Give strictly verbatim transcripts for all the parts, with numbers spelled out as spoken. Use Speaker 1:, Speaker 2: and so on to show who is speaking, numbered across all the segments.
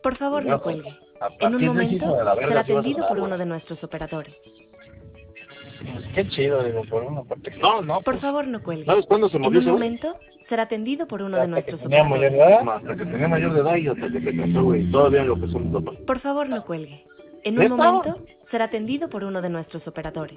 Speaker 1: Por favor, no
Speaker 2: Lejos.
Speaker 1: cuelgue.
Speaker 2: A
Speaker 1: En un
Speaker 2: partir de ese hijo
Speaker 1: momento
Speaker 2: de la verga
Speaker 1: será
Speaker 2: sí va a
Speaker 1: atendido
Speaker 2: sonar,
Speaker 1: por
Speaker 2: güey.
Speaker 1: uno de nuestros operadores.
Speaker 2: Pues qué chido, digo, por una parte. No, no,
Speaker 1: Por
Speaker 2: pues.
Speaker 1: favor, no cuelgue.
Speaker 2: ¿Sabes cuándo se
Speaker 1: En
Speaker 2: murió
Speaker 1: un
Speaker 2: ese güey?
Speaker 1: momento será atendido por uno de
Speaker 2: Hasta que
Speaker 1: nuestros
Speaker 2: tenía mayor
Speaker 1: operadores.
Speaker 2: de edad. Hasta que tenía mayor de edad y hasta que se casó, güey. Todavía lo que son mis papás.
Speaker 1: Por favor, no cuelgue. En un
Speaker 2: ¿Neta?
Speaker 1: momento será atendido por uno de nuestros operadores.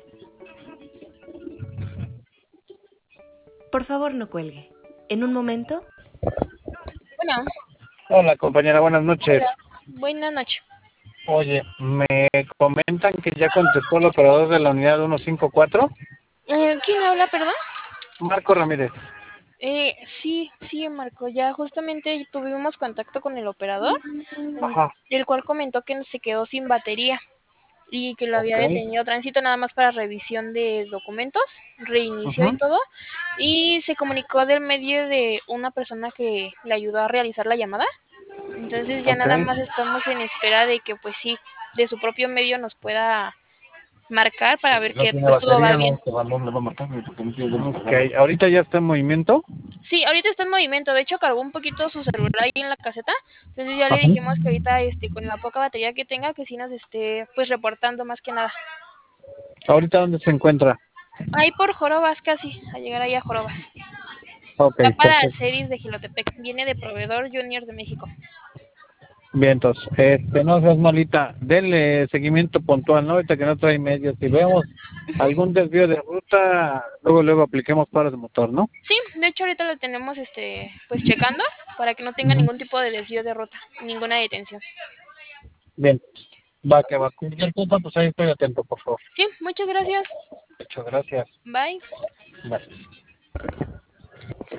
Speaker 1: Por favor, no cuelgue. En un momento...
Speaker 3: Bueno,
Speaker 2: Hola, compañera, buenas noches.
Speaker 3: hola. Buenas noches.
Speaker 2: Oye, me comentan que ya contestó el operador de la unidad ciento cincuenta y cuatro.
Speaker 3: Eh, ¿Quién habla, perdón?
Speaker 2: Marco Ramírez.
Speaker 3: Eh, sí, sí, Marco. Ya justamente tuvimos contacto con el operador,
Speaker 2: Ajá.
Speaker 3: el cual comentó que se quedó sin batería y que lo había
Speaker 2: Ok.
Speaker 3: detenido tránsito nada más para revisión de documentos, reinició y
Speaker 2: Ujú.
Speaker 3: todo, y se comunicó del medio de una persona que le ayudó a realizar la llamada. Entonces ya
Speaker 2: Ok.
Speaker 3: nada más estamos en espera de que pues sí, de su propio medio nos pueda marcar para ver
Speaker 2: No
Speaker 3: que
Speaker 2: tiene
Speaker 3: pues todo va
Speaker 2: batería,
Speaker 3: bien.
Speaker 2: no, se va, no le va a matar, güey, porque no tiene ganas de Ok, ahorita ya está en movimiento.
Speaker 3: Sí, ahorita está en movimiento, de hecho cargó un poquito su celular ahí en la caseta, entonces ya le
Speaker 2: Ajá.
Speaker 3: dijimos que ahorita este con la poca batería que tenga que sí nos esté pues reportando más que nada.
Speaker 2: ¿Ahorita dónde se encuentra?
Speaker 3: Ahí por Jorobas casi, a llegar ahí a Jorobas.
Speaker 2: Ok,
Speaker 3: Va para
Speaker 2: perfecto.
Speaker 3: Ceris de Gilotepec, viene de proveedor Junior de México.
Speaker 2: Bien, entonces, este, no seas malita, denle seguimiento puntual, ¿no? Ahorita que no trae medios. Si vemos algún desvío de ruta, luego luego apliquemos paros de motor, ¿no?
Speaker 3: Sí, de hecho ahorita lo tenemos este pues checando para que no tenga
Speaker 2: Ujú.
Speaker 3: ningún tipo de desvío de ruta, ninguna detención.
Speaker 2: Bien, va que va. Cualquier cosa, pues ahí estoy atento, por favor.
Speaker 3: Sí, muchas gracias.
Speaker 2: Muchas gracias.
Speaker 3: Bye.
Speaker 2: Bye.